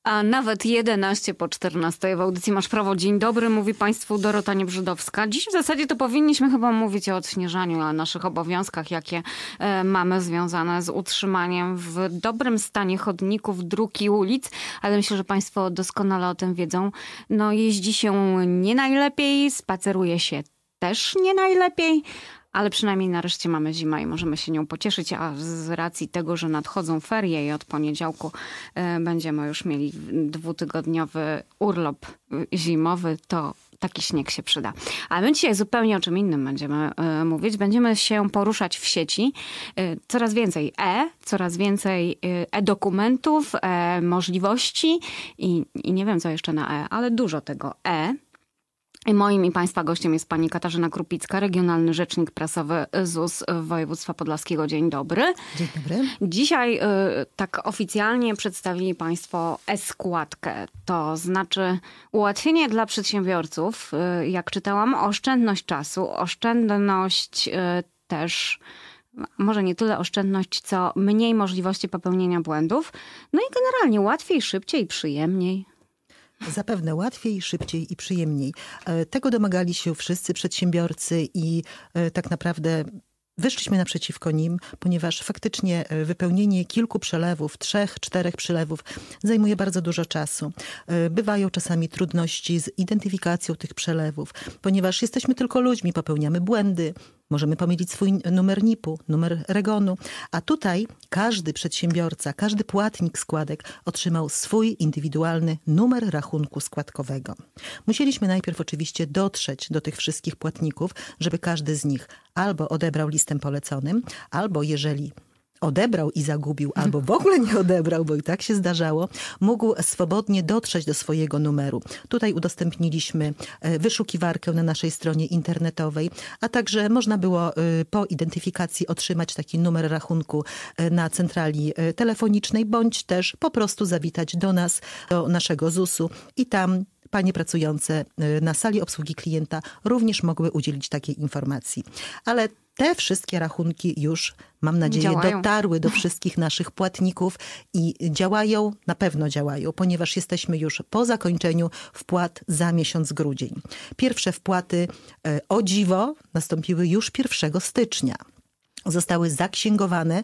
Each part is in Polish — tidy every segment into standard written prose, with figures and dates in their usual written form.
A nawet 11 po 14 w audycji Masz Prawo. Dzień dobry, mówi Państwu Dorota Niebrzydowska. Dziś w zasadzie to powinniśmy chyba mówić o odśnieżaniu, o naszych obowiązkach, jakie mamy związane z utrzymaniem w dobrym stanie chodników, dróg i ulic. Ale myślę, że Państwo doskonale o tym wiedzą. No, jeździ się nie najlepiej, spaceruje się też nie najlepiej. Ale przynajmniej nareszcie mamy zimę i możemy się nią pocieszyć, a z racji tego, że nadchodzą ferie i od poniedziałku będziemy już mieli 2-tygodniowy urlop zimowy, to taki śnieg się przyda. A my dzisiaj zupełnie o czym innym będziemy mówić. Będziemy się poruszać w sieci. Coraz więcej coraz więcej e-dokumentów, możliwości i nie wiem co jeszcze na ale dużo tego Moim i Państwa gościem jest pani Katarzyna Krupicka, regionalny rzecznik prasowy ZUS województwa podlaskiego. Dzień dobry. Dzień dobry. Dzisiaj tak oficjalnie przedstawili Państwo e-składkę. To znaczy ułatwienie dla przedsiębiorców, jak czytałam, oszczędność czasu, oszczędność też, może nie tyle oszczędność, co mniej możliwości popełnienia błędów. No i generalnie łatwiej, szybciej, przyjemniej. Zapewne łatwiej, szybciej i przyjemniej. Tego domagali się wszyscy przedsiębiorcy i tak naprawdę wyszliśmy naprzeciwko nim, ponieważ faktycznie wypełnienie kilku przelewów, 3-4 przelewów zajmuje bardzo dużo czasu. Bywają czasami trudności z identyfikacją tych przelewów, ponieważ jesteśmy tylko ludźmi, popełniamy błędy. Możemy pomylić swój numer NIP-u, numer REGON-u, a tutaj każdy przedsiębiorca, każdy płatnik składek otrzymał swój indywidualny numer rachunku składkowego. Musieliśmy najpierw oczywiście dotrzeć do tych wszystkich płatników, żeby każdy z nich albo odebrał listem poleconym, albo jeżeli odebrał i zagubił, albo w ogóle nie odebrał, bo i tak się zdarzało, mógł swobodnie dotrzeć do swojego numeru. Tutaj udostępniliśmy wyszukiwarkę na naszej stronie internetowej, a także można było po identyfikacji otrzymać taki numer rachunku na centrali telefonicznej, bądź też po prostu zawitać do nas, do naszego ZUS-u i tam panie pracujące na sali obsługi klienta również mogły udzielić takiej informacji. Ale te wszystkie rachunki już, mam nadzieję, dotarły do wszystkich naszych płatników i działają, na pewno działają, ponieważ jesteśmy już po zakończeniu wpłat za miesiąc grudzień. Pierwsze wpłaty, o dziwo, nastąpiły już 1 stycznia. Zostały zaksięgowane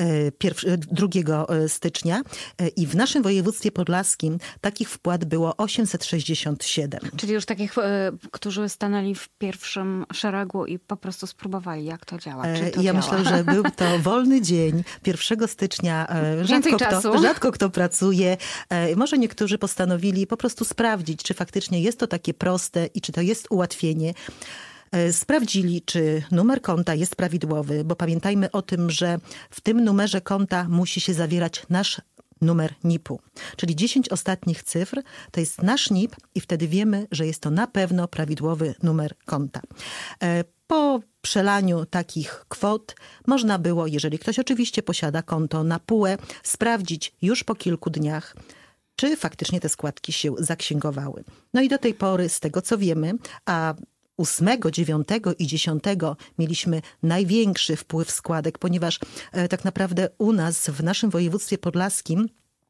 2 stycznia i w naszym województwie podlaskim takich wpłat było 867. Czyli już takich, którzy stanęli w pierwszym szeregu i po prostu spróbowali, jak to działa. Czy to działa? Myślę, że był to wolny dzień 1 stycznia. Rzadko kto pracuje. Może niektórzy postanowili po prostu sprawdzić, czy faktycznie jest to takie proste i czy to jest ułatwienie. Sprawdzili, czy numer konta jest prawidłowy, bo pamiętajmy o tym, że w tym numerze konta musi się zawierać nasz numer NIP-u. Czyli 10 ostatnich cyfr to jest nasz NIP i wtedy wiemy, że jest to na pewno prawidłowy numer konta. Po przelaniu takich kwot można było, jeżeli ktoś oczywiście posiada konto na PUE, sprawdzić już po kilku dniach, czy faktycznie te składki się zaksięgowały. No i do tej pory, z tego co wiemy, a 8, 9 i 10 mieliśmy największy wpływ składek, ponieważ tak naprawdę u nas w naszym województwie podlaskim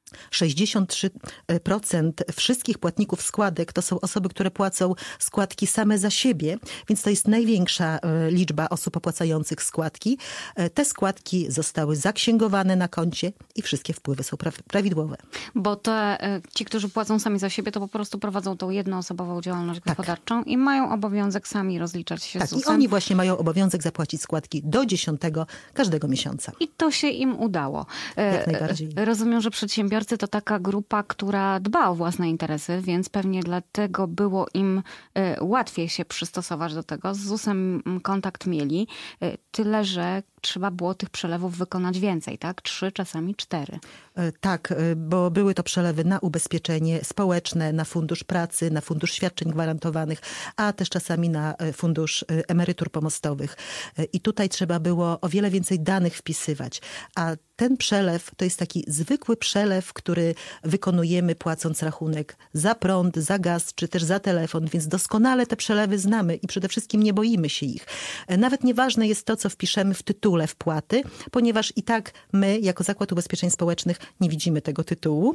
63% wszystkich płatników składek to są osoby, które płacą składki same za siebie, więc to jest największa liczba osób opłacających składki. Te składki zostały zaksięgowane na koncie i wszystkie wpływy są prawidłowe. Bo ci, którzy płacą sami za siebie, to po prostu prowadzą tą jednoosobową działalność gospodarczą i mają obowiązek sami rozliczać się z ZUS-em. I oni właśnie mają obowiązek zapłacić składki do 10 każdego miesiąca. I to się im udało. Jak najbardziej. Rozumiem, że przedsiębiorcy to taka grupa, która dba o własne interesy, więc pewnie dlatego było im łatwiej się przystosować do tego. Z ZUS-em kontakt mieli, tyle że trzeba było tych przelewów wykonać więcej, tak? 3, czasami 4. Tak, bo były to przelewy na ubezpieczenie społeczne, na fundusz pracy, na fundusz świadczeń gwarantowanych, a też czasami na fundusz emerytur pomostowych. I tutaj trzeba było o wiele więcej danych wpisywać. A ten przelew to jest taki zwykły przelew, który wykonujemy płacąc rachunek za prąd, za gaz, czy też za telefon, więc doskonale te przelewy znamy i przede wszystkim nie boimy się ich. Nawet nieważne jest to, co wpiszemy w tytule. tytule wpłaty, ponieważ i tak my, jako Zakład Ubezpieczeń Społecznych, nie widzimy tego tytułu.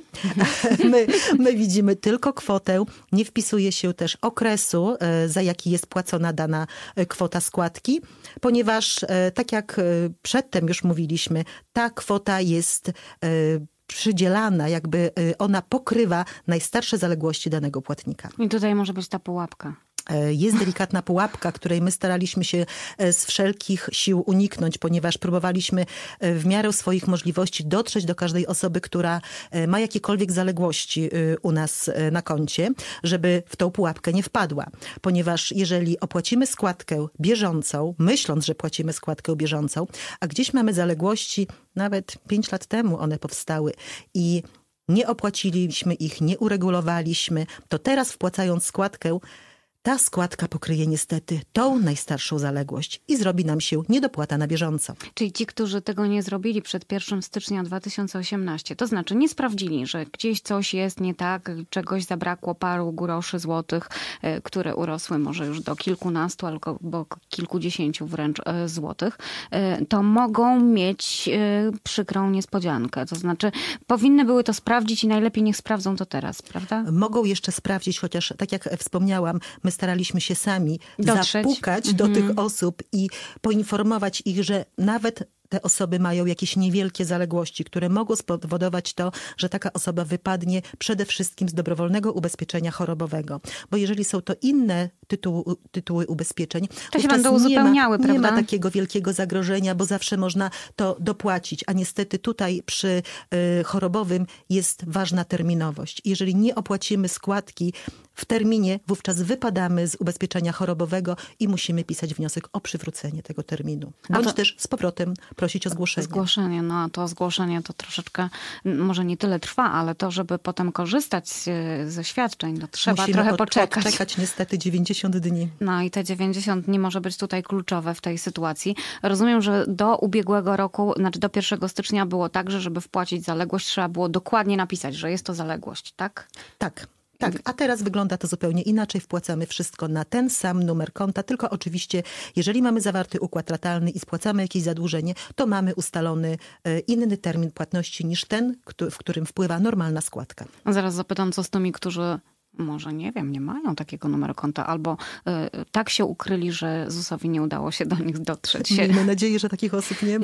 My widzimy tylko kwotę, nie wpisuje się też okresu, za jaki jest płacona dana kwota składki, ponieważ tak jak przedtem już mówiliśmy, ta kwota jest przydzielana, jakby ona pokrywa najstarsze zaległości danego płatnika. I tutaj może być ta pułapka. Jest delikatna pułapka, której my staraliśmy się z wszelkich sił uniknąć, ponieważ próbowaliśmy w miarę swoich możliwości dotrzeć do każdej osoby, która ma jakiekolwiek zaległości u nas na koncie, żeby w tą pułapkę nie wpadła. Ponieważ jeżeli opłacimy składkę bieżącą, myśląc, że płacimy składkę bieżącą, a gdzieś mamy zaległości, nawet 5 lat temu one powstały i nie opłaciliśmy ich, nie uregulowaliśmy, to teraz wpłacając składkę, ta składka pokryje niestety tą najstarszą zaległość i zrobi nam się niedopłata na bieżąco. Czyli ci, którzy tego nie zrobili przed 1 stycznia 2018, to znaczy nie sprawdzili, że gdzieś coś jest nie tak, czegoś zabrakło paru groszy złotych, które urosły może już do kilkunastu albo kilkudziesięciu wręcz złotych, to mogą mieć przykrą niespodziankę. To znaczy powinny były to sprawdzić i najlepiej niech sprawdzą to teraz, prawda? Mogą jeszcze sprawdzić, chociaż tak jak wspomniałam, my staraliśmy się sami zapukać do tych osób i poinformować ich, że nawet te osoby mają jakieś niewielkie zaległości, które mogą spowodować to, że taka osoba wypadnie przede wszystkim z dobrowolnego ubezpieczenia chorobowego. Bo jeżeli są to inne tytuły ubezpieczeń, to się będą uzupełniały, prawda? Nie ma takiego wielkiego zagrożenia, bo zawsze można to dopłacić. A niestety tutaj przy chorobowym jest ważna terminowość. Jeżeli nie opłacimy składki w terminie, wówczas wypadamy z ubezpieczenia chorobowego i musimy pisać wniosek o przywrócenie tego terminu. Bądź też z powrotem prosić o zgłoszenie. Zgłoszenie, no a to zgłoszenie to troszeczkę może nie tyle trwa, ale to, żeby potem korzystać ze świadczeń, to trzeba trochę poczekać. Czekać niestety 90 dni. No i te 90 dni może być tutaj kluczowe w tej sytuacji. Rozumiem, że do ubiegłego roku, znaczy do 1 stycznia było tak, że żeby wpłacić zaległość, trzeba było dokładnie napisać, że jest to zaległość, tak? Tak. Tak, a teraz wygląda to zupełnie inaczej. Wpłacamy wszystko na ten sam numer konta, tylko oczywiście, jeżeli mamy zawarty układ ratalny i spłacamy jakieś zadłużenie, to mamy ustalony inny termin płatności niż ten, w którym wpływa normalna składka. Zaraz zapytam, co z tymi, którzy może, nie wiem, nie mają takiego numeru konta, albo tak się ukryli, że ZUS-owi nie udało się do nich dotrzeć. Miejmy nadzieję, że takich osób nie ma.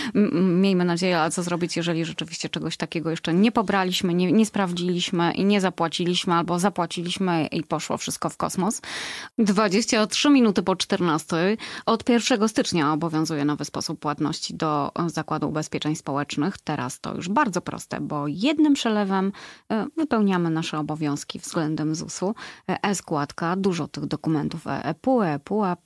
Miejmy nadzieję, ale co zrobić, jeżeli rzeczywiście czegoś takiego jeszcze nie pobraliśmy, nie sprawdziliśmy i nie zapłaciliśmy, albo zapłaciliśmy i poszło wszystko w kosmos. 23 minuty po 14. Od 1 stycznia obowiązuje nowy sposób płatności do Zakładu Ubezpieczeń Społecznych. Teraz to już bardzo proste, bo jednym przelewem wypełniamy nasze obowiązki względem ZUS-u. E-składka, dużo tych dokumentów ePUE, ePUAP,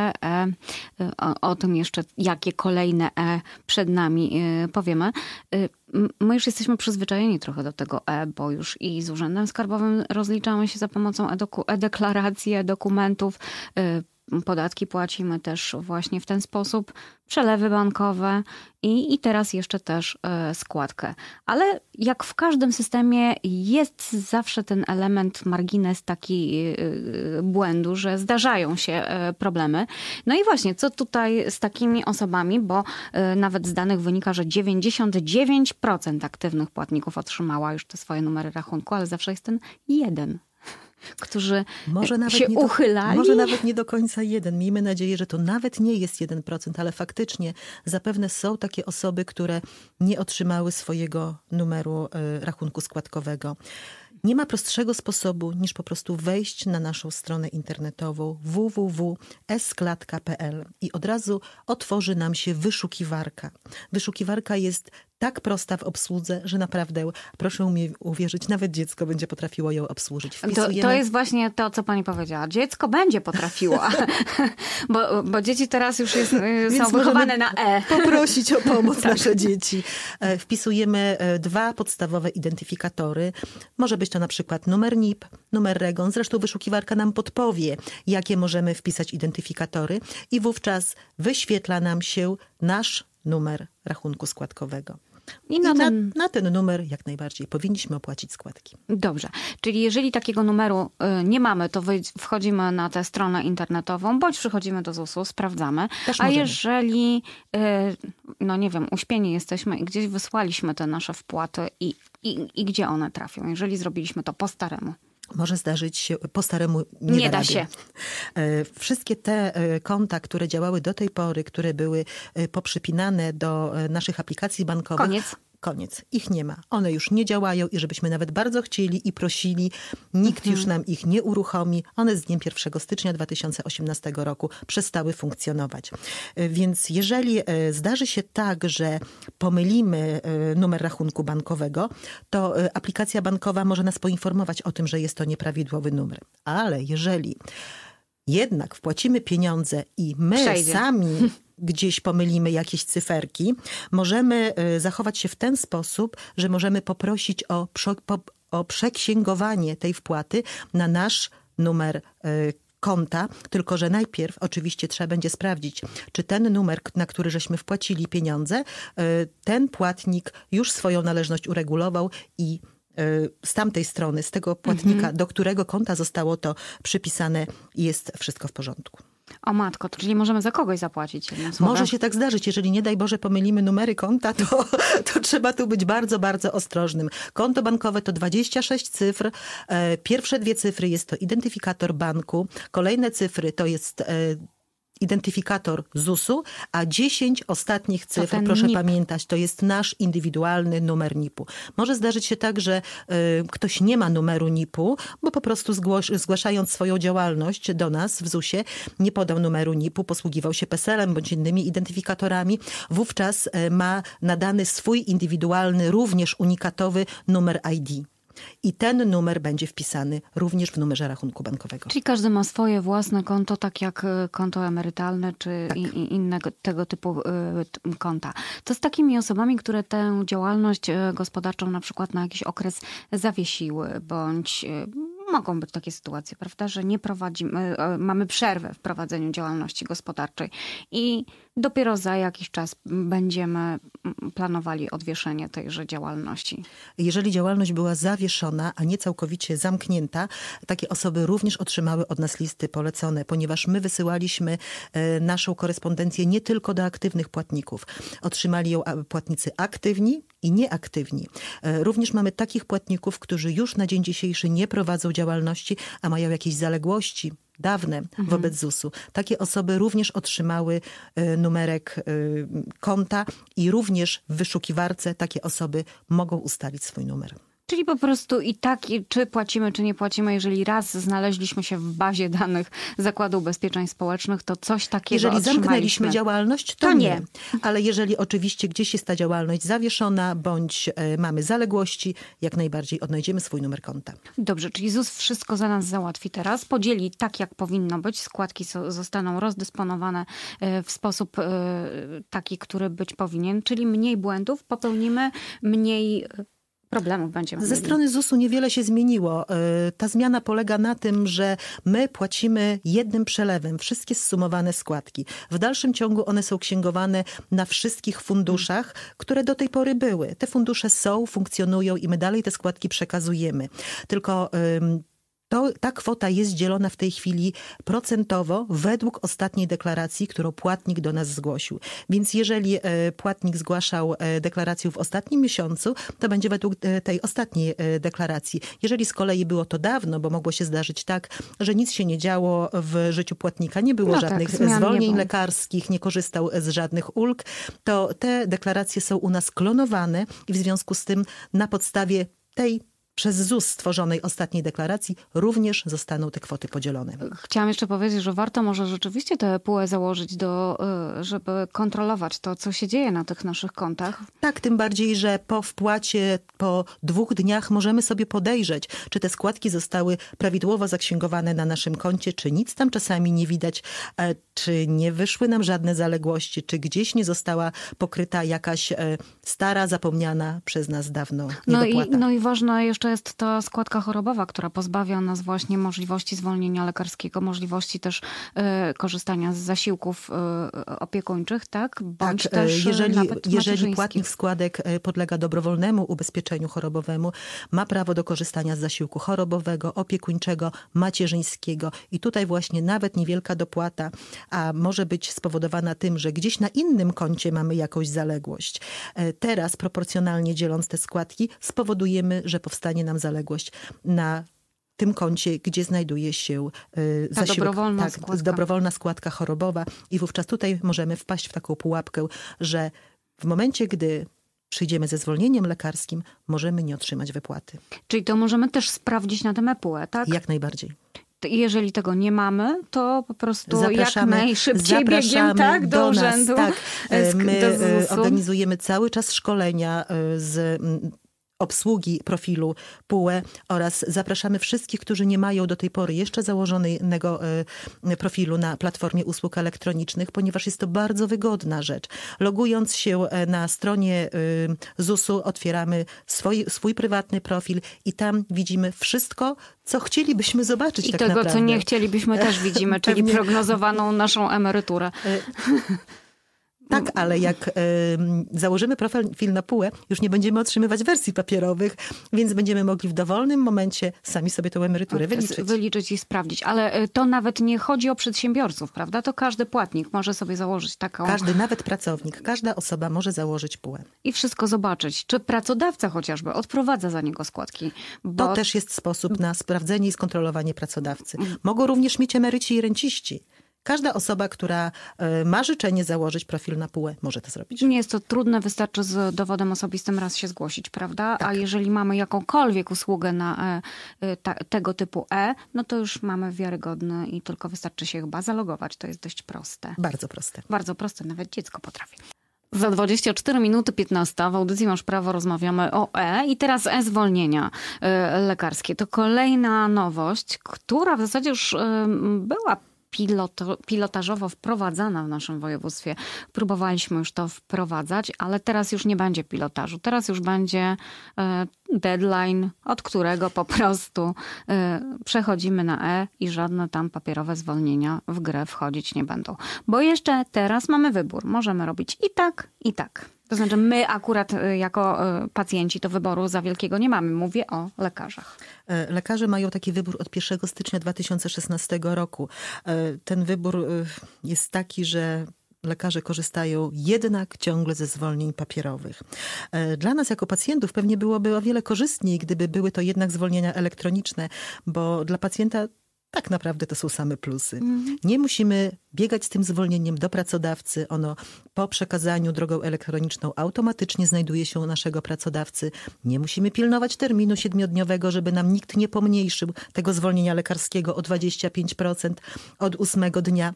o tym jeszcze jakie kolejne przed nami powiemy. My już jesteśmy przyzwyczajeni trochę do tego bo już i z Urzędem Skarbowym rozliczamy się za pomocą e-deklaracji, e-dokumentów. Podatki płacimy też właśnie w ten sposób, przelewy bankowe i teraz jeszcze też składkę. Ale jak w każdym systemie jest zawsze ten element, margines taki błędu, że zdarzają się problemy. No i właśnie, co tutaj z takimi osobami, bo nawet z danych wynika, że 99% aktywnych płatników otrzymała już te swoje numery rachunku, ale zawsze jest ten jeden, którzy się uchylali. Może nawet nie do końca jeden. Miejmy nadzieję, że to nawet nie jest 1%, ale faktycznie zapewne są takie osoby, które nie otrzymały swojego numeru rachunku składkowego. Nie ma prostszego sposobu niż po prostu wejść na naszą stronę internetową www.esklatka.pl i od razu otworzy nam się wyszukiwarka. Wyszukiwarka jest tak prosta w obsłudze, że naprawdę, proszę mi uwierzyć, nawet dziecko będzie potrafiło ją obsłużyć. To jest właśnie to, co pani powiedziała. Dziecko będzie potrafiło, bo dzieci teraz już są wychowane na poprosić o pomoc nasze dzieci. Wpisujemy 2 podstawowe identyfikatory. Może być to na przykład numer NIP, numer REGON. Zresztą wyszukiwarka nam podpowie, jakie możemy wpisać identyfikatory i wówczas wyświetla nam się nasz numer rachunku składkowego. I I na na, ten... na ten numer jak najbardziej powinniśmy opłacić składki. Dobrze, czyli jeżeli takiego numeru nie mamy, to wchodzimy na tę stronę internetową, bądź przychodzimy do ZUS-u, sprawdzamy. Też A możemy. jeżeli, no nie wiem, uśpieni jesteśmy i gdzieś wysłaliśmy te nasze wpłaty i gdzie one trafią, jeżeli zrobiliśmy to po staremu? Może zdarzyć się, po staremu Nie da da się. Wszystkie te konta, które działały do tej pory, które były poprzypinane do naszych aplikacji bankowych. Koniec. Ich nie ma. One już nie działają i żebyśmy nawet bardzo chcieli i prosili, nikt już nam ich nie uruchomi. One z dniem 1 stycznia 2018 roku przestały funkcjonować. Więc jeżeli zdarzy się tak, że pomylimy numer rachunku bankowego, to aplikacja bankowa może nas poinformować o tym, że jest to nieprawidłowy numer. Ale jeżeli jednak wpłacimy pieniądze i my sami gdzieś pomylimy jakieś cyferki, możemy zachować się w ten sposób, że możemy poprosić o przeksięgowanie tej wpłaty na nasz numer konta, tylko że najpierw oczywiście trzeba będzie sprawdzić, czy ten numer, na który żeśmy wpłacili pieniądze, ten płatnik już swoją należność uregulował i z tamtej strony, z tego płatnika, do którego konta zostało to przypisane, jest wszystko w porządku. O matko, czyli możemy za kogoś zapłacić, jednym słowem. Może się tak zdarzyć. Jeżeli nie daj Boże pomylimy numery konta, to trzeba tu być bardzo, bardzo ostrożnym. Konto bankowe to 26 cyfr. Pierwsze 2 cyfry jest to identyfikator banku. Kolejne cyfry to jest identyfikator ZUS-u, a 10 ostatnich cyfr, proszę NIP. pamiętać, to jest nasz indywidualny numer NIP-u. Może zdarzyć się tak, że ktoś nie ma numeru NIP-u, bo po prostu zgłaszając swoją działalność do nas w ZUS-ie, nie podał numeru NIP-u, posługiwał się PESEL-em bądź innymi identyfikatorami. Wówczas ma nadany swój indywidualny, również unikatowy numer ID. I ten numer będzie wpisany również w numerze rachunku bankowego. Czyli każdy ma swoje własne konto, tak jak konto emerytalne czy inne tego typu konta. Co z takimi osobami, które tę działalność gospodarczą na przykład na jakiś okres zawiesiły, bądź mogą być takie sytuacje, prawda, że nie prowadzimy, mamy przerwę w prowadzeniu działalności gospodarczej i dopiero za jakiś czas będziemy planowali odwieszenie tejże działalności. Jeżeli działalność była zawieszona, a nie całkowicie zamknięta, takie osoby również otrzymały od nas listy polecone, ponieważ my wysyłaliśmy naszą korespondencję nie tylko do aktywnych płatników. Otrzymali ją płatnicy aktywni i nieaktywni. Również mamy takich płatników, którzy już na dzień dzisiejszy nie prowadzą działalności, a mają jakieś zaległości dawne wobec ZUS-u. Takie osoby również otrzymały numerek konta i również w wyszukiwarce takie osoby mogą ustalić swój numer. Czyli po prostu i tak, czy płacimy, czy nie płacimy, jeżeli raz znaleźliśmy się w bazie danych Zakładu Ubezpieczeń Społecznych, to coś takiego Jeżeli zamknęliśmy działalność, to nie. Ale jeżeli oczywiście gdzieś jest ta działalność zawieszona, bądź mamy zaległości, jak najbardziej odnajdziemy swój numer konta. Dobrze, czyli ZUS wszystko za nas załatwi teraz, podzieli tak, jak powinno być. Składki zostaną rozdysponowane w sposób taki, który być powinien, czyli mniej błędów popełnimy, mniej problemów będziemy Ze strony ZUS-u niewiele się zmieniło. Ta zmiana polega na tym, że my płacimy jednym przelewem wszystkie zsumowane składki. W dalszym ciągu one są księgowane na wszystkich funduszach, które do tej pory były. Te fundusze są, funkcjonują i my dalej te składki przekazujemy. Tylko ta kwota jest dzielona w tej chwili procentowo według ostatniej deklaracji, którą płatnik do nas zgłosił. Więc jeżeli płatnik zgłaszał deklarację w ostatnim miesiącu, to będzie według tej ostatniej deklaracji. Jeżeli z kolei było to dawno, bo mogło się zdarzyć tak, że nic się nie działo w życiu płatnika, nie było żadnych zwolnień lekarskich, nie korzystał z żadnych ulg, to te deklaracje są u nas klonowane i w związku z tym na podstawie tej przez ZUS stworzonej ostatniej deklaracji również zostaną te kwoty podzielone. Chciałam jeszcze powiedzieć, że warto może rzeczywiście tę PUE założyć, żeby kontrolować to, co się dzieje na tych naszych kontach. Tak, tym bardziej, że po wpłacie, po 2 dniach możemy sobie podejrzeć, czy te składki zostały prawidłowo zaksięgowane na naszym koncie, czy nic tam czasami nie widać, czy nie wyszły nam żadne zaległości, czy gdzieś nie została pokryta jakaś stara, zapomniana przez nas dawno niedopłata. No i ważne jeszcze jeszcze jest ta składka chorobowa, która pozbawia nas właśnie możliwości zwolnienia lekarskiego, możliwości też korzystania z zasiłków opiekuńczych, tak? Bądź Tak, też jeżeli nawet macierzyńskich. płatnik składek podlega dobrowolnemu ubezpieczeniu chorobowemu, ma prawo do korzystania z zasiłku chorobowego, opiekuńczego, macierzyńskiego. I tutaj właśnie nawet niewielka dopłata, a może być spowodowana tym, że gdzieś na innym koncie mamy jakąś zaległość. Teraz proporcjonalnie dzieląc te składki spowodujemy, że powstanie nam zaległość na tym koncie, gdzie znajduje się zasiłek, dobrowolna składka chorobowa i wówczas tutaj możemy wpaść w taką pułapkę, że w momencie, gdy przyjdziemy ze zwolnieniem lekarskim, możemy nie otrzymać wypłaty. Czyli to możemy też sprawdzić na tym ePUE, tak? Jak najbardziej. Jeżeli tego nie mamy, to po prostu jak najszybciej biegiem do urzędu. Tak, my do ZUS-u. organizujemy cały czas szkolenia z obsługi profilu PUE oraz zapraszamy wszystkich, którzy nie mają do tej pory jeszcze założonego profilu na platformie usług elektronicznych, ponieważ jest to bardzo wygodna rzecz. Logując się na stronie ZUS-u, otwieramy swój prywatny profil i tam widzimy wszystko, co chcielibyśmy zobaczyć I tak tego, naprawdę. co nie chcielibyśmy, też widzimy, czyli Pewnie. prognozowaną naszą emeryturę. Tak, ale jak założymy profil na PUE, już nie będziemy otrzymywać wersji papierowych, więc będziemy mogli w dowolnym momencie sami sobie tę emeryturę wyliczyć i sprawdzić. Ale to nawet nie chodzi o przedsiębiorców, prawda? To każdy płatnik może sobie założyć taką... Każdy, nawet pracownik, każda osoba może założyć PUE. I wszystko zobaczyć. Czy pracodawca chociażby odprowadza za niego składki? Bo... To też jest sposób na sprawdzenie i skontrolowanie pracodawcy. Mogą również mieć emeryci i renciści. Każda osoba, która ma życzenie założyć profil na PUE, może to zrobić. Nie jest to trudne, wystarczy z dowodem osobistym raz się zgłosić, prawda? Tak. A jeżeli mamy jakąkolwiek usługę na tego typu no to już mamy wiarygodny i tylko wystarczy się chyba zalogować. To jest dość proste. Bardzo proste. Bardzo proste, nawet dziecko potrafi. Za 24 minuty 15 w audycji Masz Prawo rozmawiamy o i teraz zwolnienia lekarskie. To kolejna nowość, która w zasadzie już była pilotażowo wprowadzana w naszym województwie. Próbowaliśmy już to wprowadzać, ale teraz już nie będzie pilotażu. Teraz już będzie deadline, od którego po prostu przechodzimy na i żadne tam papierowe zwolnienia w grę wchodzić nie będą. Bo jeszcze teraz mamy wybór. Możemy robić i tak, i tak. To znaczy my akurat jako pacjenci to wyboru za wielkiego nie mamy. Mówię o lekarzach. Lekarze mają taki wybór od 1 stycznia 2016 roku. Ten wybór jest taki, że lekarze korzystają jednak ciągle ze zwolnień papierowych. Dla nas jako pacjentów pewnie byłoby o wiele korzystniej, gdyby były to jednak zwolnienia elektroniczne, bo dla pacjenta tak naprawdę to są same plusy. Nie musimy biegać z tym zwolnieniem do pracodawcy. Ono po przekazaniu drogą elektroniczną automatycznie znajduje się u naszego pracodawcy. Nie musimy pilnować terminu 7-dniowego, żeby nam nikt nie pomniejszył tego zwolnienia lekarskiego o 25% od 8 dnia.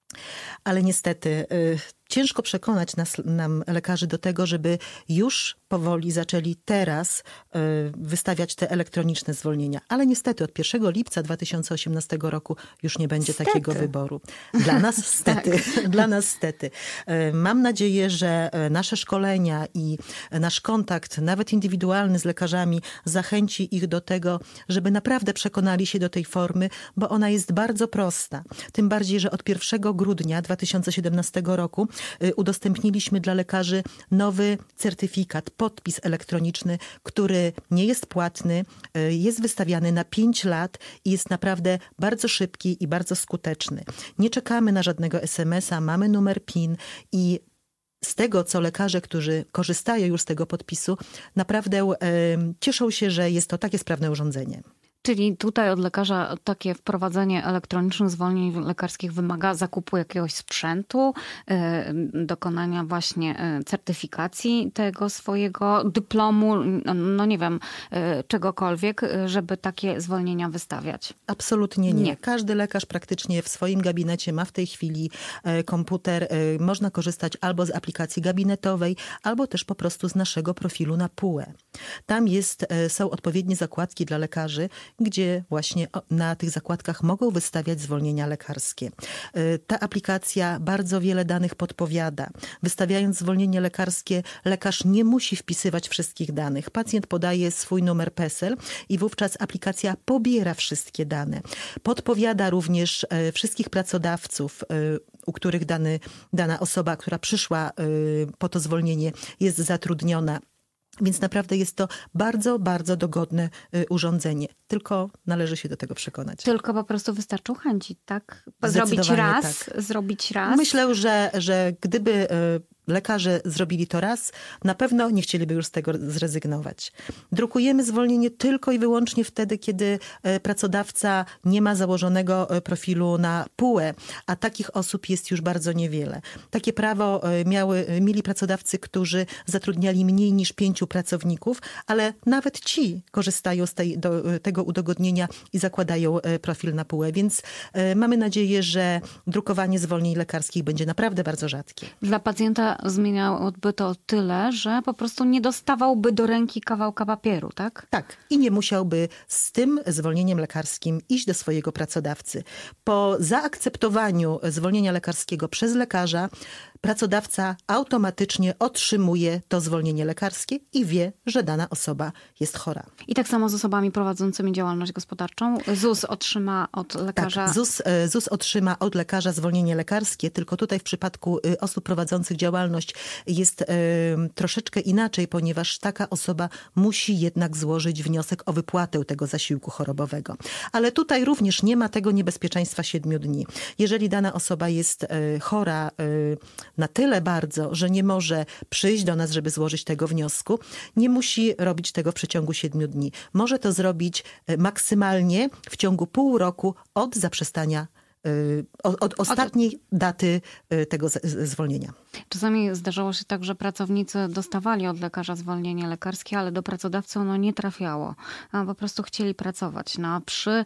Ale niestety ciężko przekonać nam lekarzy do tego, żeby już powoli zaczęli teraz wystawiać te elektroniczne zwolnienia. Ale niestety od 1 lipca 2018 roku już nie będzie takiego wyboru. Dla nas stety. Dla nas stety. Mam nadzieję, że nasze szkolenia i nasz kontakt, nawet indywidualny z lekarzami, zachęci ich do tego, żeby naprawdę przekonali się do tej formy, bo ona jest bardzo prosta. Tym bardziej, że od 1 grudnia 2017 roku udostępniliśmy dla lekarzy nowy certyfikat, podpis elektroniczny, który nie jest płatny, jest wystawiany na 5 lat i jest naprawdę bardzo szybki i bardzo skuteczny. Nie czekamy na żadnego SMS-a, mamy numer PIN i z tego, co lekarze, którzy korzystają już z tego podpisu, naprawdę cieszą się, że jest to takie sprawne urządzenie. Czyli tutaj od lekarza takie wprowadzenie elektronicznych zwolnień lekarskich wymaga zakupu jakiegoś sprzętu, dokonania właśnie certyfikacji tego swojego dyplomu, no nie wiem, czegokolwiek, żeby takie zwolnienia wystawiać. Absolutnie nie. Każdy lekarz praktycznie w swoim gabinecie ma w tej chwili komputer. Można korzystać albo z aplikacji gabinetowej, albo też po prostu z naszego profilu na PUE. Tam są odpowiednie zakładki dla lekarzy, gdzie właśnie na tych zakładkach mogą wystawiać zwolnienia lekarskie. Ta aplikacja bardzo wiele danych podpowiada. Wystawiając zwolnienie lekarskie, lekarz nie musi wpisywać wszystkich danych. Pacjent podaje swój numer PESEL i wówczas aplikacja pobiera wszystkie dane. Podpowiada również wszystkich pracodawców, u których dana osoba, która przyszła po to zwolnienie, jest zatrudniona. Więc naprawdę jest to bardzo, bardzo dogodne urządzenie. Tylko należy się do tego przekonać. Tylko po prostu wystarczy uchęcić, tak? Zdecydowanie Zrobić raz. Myślę, że gdyby lekarze zrobili to raz, na pewno nie chcieliby już z tego zrezygnować. Drukujemy zwolnienie tylko i wyłącznie wtedy, kiedy pracodawca nie ma założonego profilu na PUE, a takich osób jest już bardzo niewiele. Takie prawo mieli pracodawcy, którzy zatrudniali mniej niż 5 pracowników, ale nawet ci korzystają z tego udogodnienia i zakładają profil na PUE, więc mamy nadzieję, że drukowanie zwolnień lekarskich będzie naprawdę bardzo rzadkie. Dla pacjenta zmieniałoby to tyle, że po prostu nie dostawałby do ręki kawałka papieru, tak? Tak. I nie musiałby z tym zwolnieniem lekarskim iść do swojego pracodawcy. Po zaakceptowaniu zwolnienia lekarskiego przez lekarza, pracodawca automatycznie otrzymuje to zwolnienie lekarskie i wie, że dana osoba jest chora. I tak samo z osobami prowadzącymi działalność gospodarczą. ZUS otrzyma od lekarza... Tak, ZUS otrzyma od lekarza zwolnienie lekarskie, tylko tutaj w przypadku osób prowadzących działalność jest troszeczkę inaczej, ponieważ taka osoba musi jednak złożyć wniosek o wypłatę tego zasiłku chorobowego. Ale tutaj również nie ma tego niebezpieczeństwa 7 dni. Jeżeli dana osoba jest chora na tyle bardzo, że nie może przyjść do nas, żeby złożyć tego wniosku, nie musi robić tego w przeciągu 7 dni. Może to zrobić maksymalnie w ciągu pół roku od zaprzestania, od ostatniej daty tego zwolnienia. Czasami zdarzało się tak, że pracownicy dostawali od lekarza zwolnienie lekarskie, ale do pracodawcy ono nie trafiało. Po prostu chcieli pracować. Przy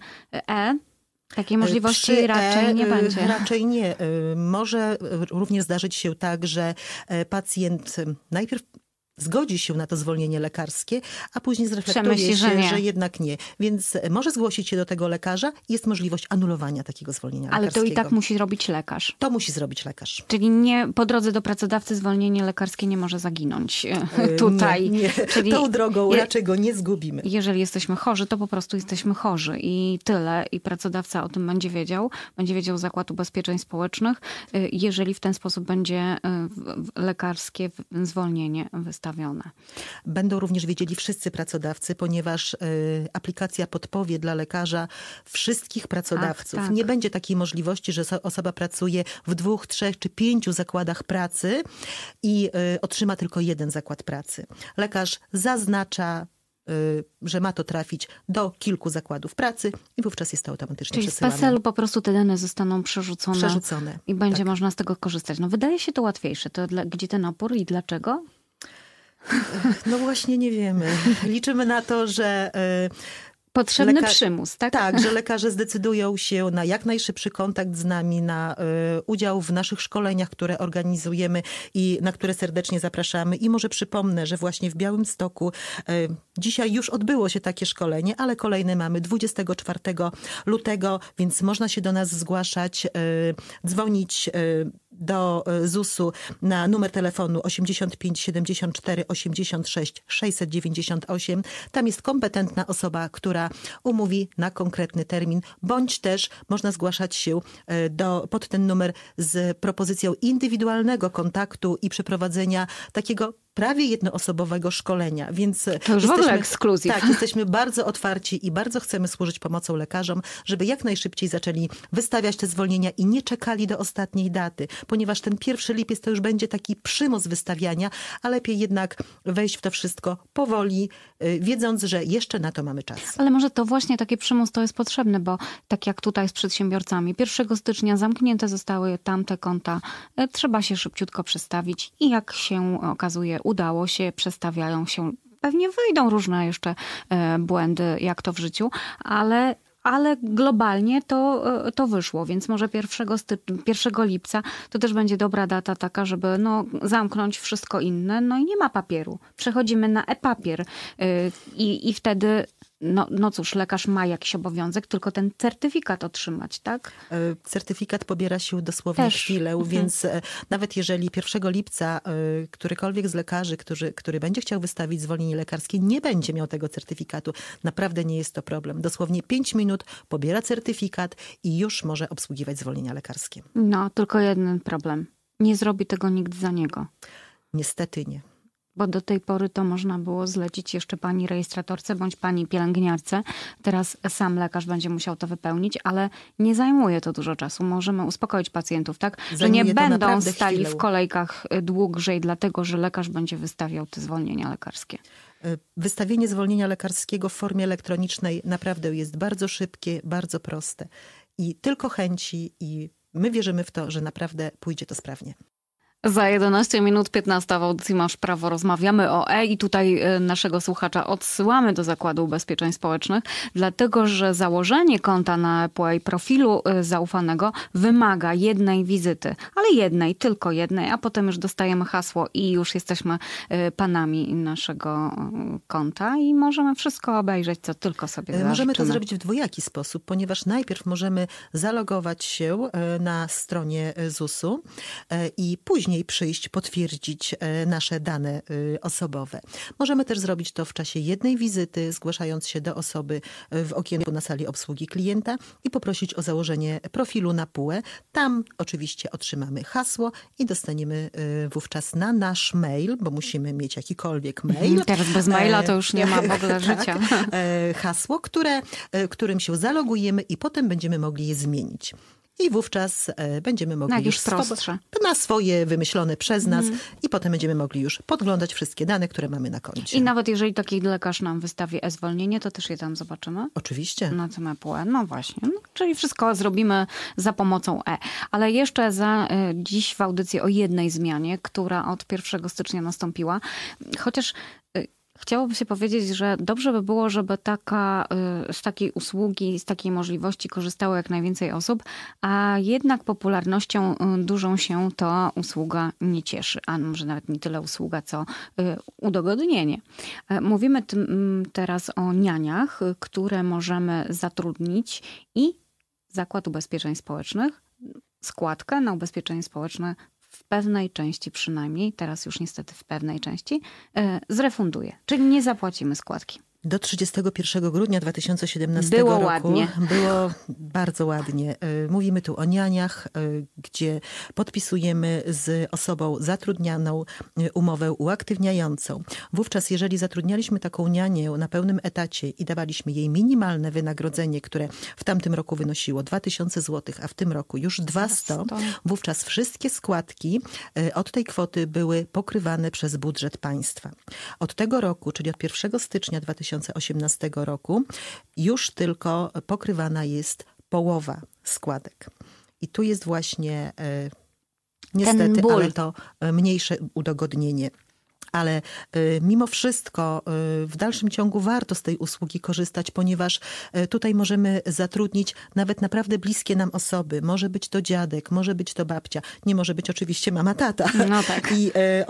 takiej możliwości raczej nie będzie. Raczej nie. Może również zdarzyć się tak, że pacjent najpierw zgodzi się na to zwolnienie lekarskie, a później zreflektuje się, że jednak nie. Więc może zgłosić się do tego lekarza i jest możliwość anulowania takiego zwolnienia lekarskiego. Ale to i tak musi robić lekarz. To musi zrobić lekarz. Czyli nie po drodze do pracodawcy zwolnienie lekarskie nie może zaginąć tutaj. Nie. Czyli tą drogą raczej go nie zgubimy. Jeżeli jesteśmy chorzy, to po prostu jesteśmy chorzy i tyle. I pracodawca o tym będzie wiedział Zakład Ubezpieczeń Społecznych, jeżeli w ten sposób będzie lekarskie zwolnienie wystawione. Będą również wiedzieli wszyscy pracodawcy, ponieważ aplikacja podpowie dla lekarza wszystkich pracodawców. Tak. Nie będzie takiej możliwości, że osoba pracuje w 2, 3 czy 5 zakładach pracy i otrzyma tylko jeden zakład pracy. Lekarz zaznacza, że ma to trafić do kilku zakładów pracy i wówczas jest to automatycznie przesyłane. Czyli z PESEL-u po prostu te dane zostaną przerzucone. I będzie można z tego korzystać. Wydaje się to łatwiejsze. To gdzie ten opór i dlaczego? No właśnie nie wiemy. Liczymy na to, że potrzebny przymus, tak? Tak, że lekarze zdecydują się na jak najszybszy kontakt z nami, na udział w naszych szkoleniach, które organizujemy i na które serdecznie zapraszamy. I może przypomnę, że właśnie w Białymstoku dzisiaj już odbyło się takie szkolenie, ale kolejne mamy 24 lutego, więc można się do nas zgłaszać, dzwonić do ZUS-u na numer telefonu 85 74 86 698. Tam jest kompetentna osoba, która umówi na konkretny termin, bądź też można zgłaszać się pod ten numer z propozycją indywidualnego kontaktu i przeprowadzenia takiego prawie jednoosobowego szkolenia. Więc to już w ogóle ekskluzyw. Tak, jesteśmy bardzo otwarci i bardzo chcemy służyć pomocą lekarzom, żeby jak najszybciej zaczęli wystawiać te zwolnienia i nie czekali do ostatniej daty, ponieważ ten 1 lipiec to już będzie taki przymus wystawiania, a lepiej jednak wejść w to wszystko powoli, wiedząc, że jeszcze na to mamy czas. Ale może to właśnie taki przymus to jest potrzebny, bo tak jak tutaj z przedsiębiorcami, 1 stycznia zamknięte zostały tamte konta, trzeba się szybciutko przestawić i jak się okazuje, udało się, przestawiają się. Pewnie wyjdą różne jeszcze błędy, jak to w życiu, ale globalnie to wyszło, więc może 1 lipca to też będzie dobra data taka, żeby zamknąć wszystko inne, i nie ma papieru. Przechodzimy na e-papier i wtedy no cóż, lekarz ma jakiś obowiązek, tylko ten certyfikat otrzymać, tak? Certyfikat pobiera się dosłownie Też. chwilę, więc nawet jeżeli 1 lipca którykolwiek z lekarzy, który będzie chciał wystawić zwolnienie lekarskie, nie będzie miał tego certyfikatu, naprawdę nie jest to problem. Dosłownie 5 minut pobiera certyfikat i już może obsługiwać zwolnienia lekarskie. No, tylko jeden problem. Nie zrobi tego nikt za niego. Niestety nie. Bo do tej pory to można było zlecić jeszcze pani rejestratorce bądź pani pielęgniarce. Teraz sam lekarz będzie musiał to wypełnić, ale nie zajmuje to dużo czasu. Możemy uspokoić pacjentów, tak? Że Zajmuje nie to będą naprawdę stali chwilę. w kolejkach dłużej, dlatego że lekarz będzie wystawiał te zwolnienia lekarskie. Wystawienie zwolnienia lekarskiego w formie elektronicznej naprawdę jest bardzo szybkie, bardzo proste. I tylko chęci i my wierzymy w to, że naprawdę pójdzie to sprawnie. Za 11 minut 15 w audycji Masz Prawo rozmawiamy o i tutaj naszego słuchacza odsyłamy do Zakładu Ubezpieczeń Społecznych, dlatego że założenie konta na ePUE i profilu zaufanego wymaga jednej wizyty, ale jednej, tylko jednej, a potem już dostajemy hasło i już jesteśmy panami naszego konta i możemy wszystko obejrzeć, co tylko sobie zażyczymy. Możemy to zrobić w dwojaki sposób, ponieważ najpierw możemy zalogować się na stronie ZUS-u i później przyjść, potwierdzić nasze dane osobowe. Możemy też zrobić to w czasie jednej wizyty, zgłaszając się do osoby w okienku na sali obsługi klienta i poprosić o założenie profilu na PUE. Tam oczywiście otrzymamy hasło i dostaniemy wówczas na nasz mail, bo musimy mieć jakikolwiek mail. Teraz bez maila to już nie ma w ogóle życia. Hasło, którym się zalogujemy i potem będziemy mogli je zmienić. I wówczas będziemy mogli już na swoje wymyślone przez nas i potem będziemy mogli już podglądać wszystkie dane, które mamy na koncie. I nawet jeżeli taki lekarz nam wystawi e-zwolnienie, to też je tam zobaczymy? Oczywiście. Na tym ePUE. No właśnie. No, czyli wszystko zrobimy za pomocą Ale jeszcze dziś w audycji o jednej zmianie, która od 1 stycznia nastąpiła. Chociaż chciałoby się powiedzieć, że dobrze by było, żeby z takiej usługi, z takiej możliwości korzystało jak najwięcej osób, a jednak popularnością dużą się ta usługa nie cieszy. A może nawet nie tyle usługa, co udogodnienie. Mówimy teraz o nianiach, które możemy zatrudnić i Zakład Ubezpieczeń Społecznych, składkę na ubezpieczenie społeczne w pewnej części przynajmniej, teraz już niestety w pewnej części, zrefunduje. Czyli nie zapłacimy składki. Do 31 grudnia 2017 było roku ładnie. Było bardzo ładnie. Mówimy tu o nianiach, gdzie podpisujemy z osobą zatrudnianą umowę uaktywniającą. Wówczas, jeżeli zatrudnialiśmy taką nianię na pełnym etacie i dawaliśmy jej minimalne wynagrodzenie, które w tamtym roku wynosiło 2000 zł, a w tym roku już 200, wówczas wszystkie składki od tej kwoty były pokrywane przez budżet państwa. Od tego roku, czyli od 1 stycznia 2018 roku, już tylko pokrywana jest połowa składek. I tu jest właśnie niestety, ale to mniejsze udogodnienie. Ale mimo wszystko w dalszym ciągu warto z tej usługi korzystać, ponieważ tutaj możemy zatrudnić nawet naprawdę bliskie nam osoby. Może być to dziadek, może być to babcia. Nie może być oczywiście mama, tata. No tak. I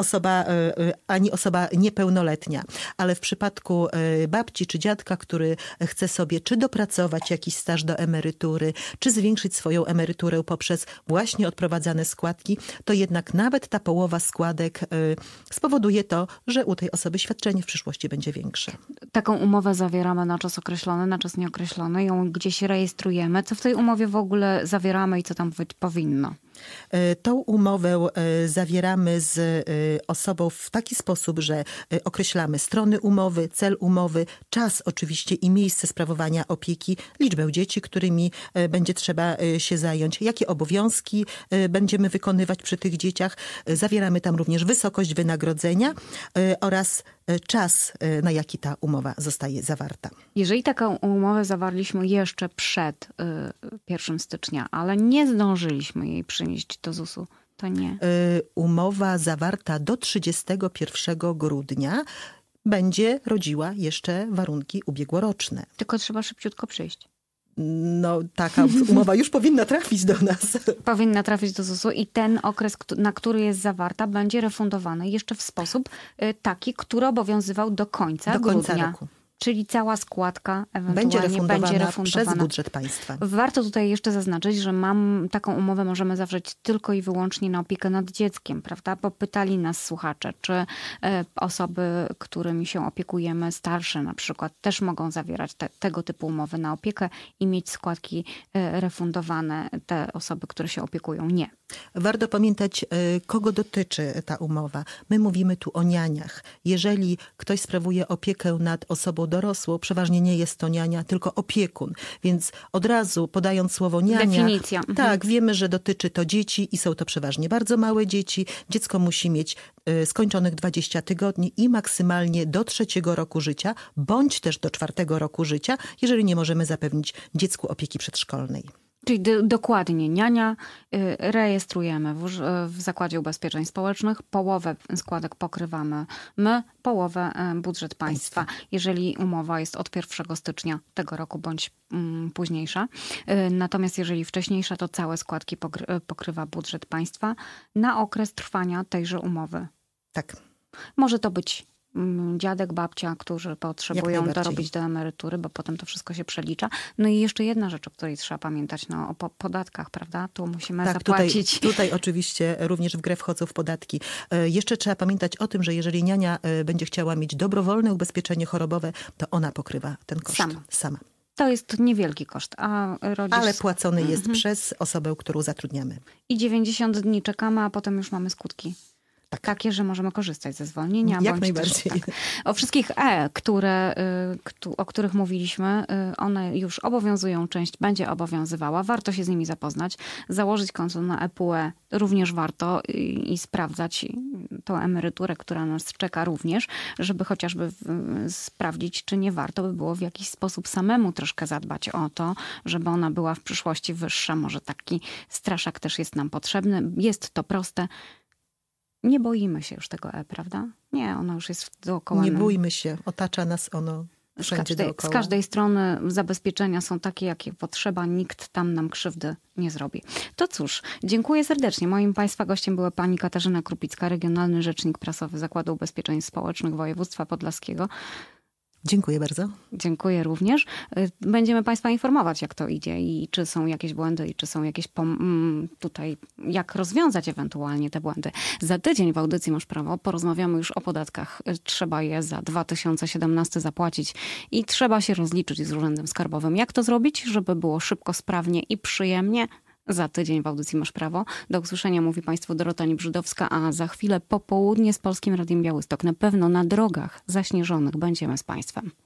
ani osoba niepełnoletnia. Ale w przypadku babci czy dziadka, który chce sobie czy dopracować jakiś staż do emerytury, czy zwiększyć swoją emeryturę poprzez właśnie odprowadzane składki, to jednak nawet ta połowa składek spowoduje to, że u tej osoby świadczenie w przyszłości będzie większe. Taką umowę zawieramy na czas określony, na czas nieokreślony. Ją gdzieś rejestrujemy. Co w tej umowie w ogóle zawieramy i co tam być powinno? Tą umowę zawieramy z osobą w taki sposób, że określamy strony umowy, cel umowy, czas oczywiście i miejsce sprawowania opieki, liczbę dzieci, którymi będzie trzeba się zająć, jakie obowiązki będziemy wykonywać przy tych dzieciach. Zawieramy tam również wysokość wynagrodzenia oraz czas, na jaki ta umowa zostaje zawarta. Jeżeli taką umowę zawarliśmy jeszcze przed 1 stycznia, ale nie zdążyliśmy jej przynieść do ZUS-u, to nie. Umowa zawarta do 31 grudnia będzie rodziła jeszcze warunki ubiegłoroczne. Tylko trzeba szybciutko przyjść. No, taka umowa już powinna trafić do nas. Powinna trafić do ZUS-u i ten okres, na który jest zawarta, będzie refundowany jeszcze w sposób taki, który obowiązywał do końca grudnia. Roku. Czyli cała składka Będzie ewentualnie będzie refundowana przez budżet państwa. Warto tutaj jeszcze zaznaczyć, że taką umowę możemy zawrzeć tylko i wyłącznie na opiekę nad dzieckiem, prawda? Bo pytali nas słuchacze, czy osoby, którymi się opiekujemy, starsze na przykład, też mogą zawierać tego typu umowy na opiekę i mieć składki refundowane. Te osoby, które się opiekują, nie. Warto pamiętać, kogo dotyczy ta umowa. My mówimy tu o nianiach. Jeżeli ktoś sprawuje opiekę nad osobą dorosłą, przeważnie nie jest to niania, tylko opiekun. Więc od razu podając słowo niania, Definicja. Tak, wiemy, że dotyczy to dzieci i są to przeważnie bardzo małe dzieci. Dziecko musi mieć skończonych 20 tygodni i maksymalnie do 3 roku życia, bądź też do 4 roku życia, jeżeli nie możemy zapewnić dziecku opieki przedszkolnej. Czyli dokładnie niania rejestrujemy w Zakładzie Ubezpieczeń Społecznych. Połowę składek pokrywamy my, połowę budżet państwa. Jeżeli umowa jest od 1 stycznia tego roku bądź późniejsza. Natomiast jeżeli wcześniejsza, to całe składki pokrywa budżet państwa na okres trwania tejże umowy. Tak. Może to być dziadek, babcia, którzy potrzebują dorobić do emerytury, bo potem to wszystko się przelicza. No i jeszcze jedna rzecz, o której trzeba pamiętać, o podatkach, prawda? Tu musimy zapłacić. Tutaj oczywiście również w grę wchodzą w podatki. Jeszcze trzeba pamiętać o tym, że jeżeli niania będzie chciała mieć dobrowolne ubezpieczenie chorobowe, to ona pokrywa ten koszt. Sama. To jest niewielki koszt, a rodzic... Ale płacony jest przez osobę, którą zatrudniamy. I 90 dni czekamy, a potem już mamy skutki. Takie, że możemy korzystać ze zwolnienia. Jak najbardziej. Też, tak. O wszystkich o których mówiliśmy, one już obowiązują, część będzie obowiązywała. Warto się z nimi zapoznać. Założyć konto na ePUE również warto i sprawdzać tą emeryturę, która nas czeka również, żeby chociażby sprawdzić, czy nie warto by było w jakiś sposób samemu troszkę zadbać o to, żeby ona była w przyszłości wyższa. Może taki straszak też jest nam potrzebny. Jest to proste. Nie boimy się już tego prawda? Nie, ono już jest dookoła. Nie bójmy się, otacza nas ono wszędzie dookoła. Z każdej strony zabezpieczenia są takie, jakie potrzeba. Nikt tam nam krzywdy nie zrobi. To cóż, dziękuję serdecznie. Moim państwa gościem była pani Katarzyna Krupicka, Regionalny Rzecznik Prasowy Zakładu Ubezpieczeń Społecznych Województwa Podlaskiego. Dziękuję bardzo. Dziękuję również. Będziemy państwa informować, jak to idzie i czy są jakieś błędy i czy są jakieś tutaj, jak rozwiązać ewentualnie te błędy. Za tydzień w audycji Masz Prawo porozmawiamy już o podatkach. Trzeba je za 2017 zapłacić i trzeba się rozliczyć z Urzędem Skarbowym. Jak to zrobić, żeby było szybko, sprawnie i przyjemnie? Za tydzień w audycji Masz Prawo. Do usłyszenia mówi państwu Dorota Niebrzydowska, a za chwilę popołudnie z Polskim Radiem Białystok. Na pewno na drogach zaśnieżonych będziemy z państwem.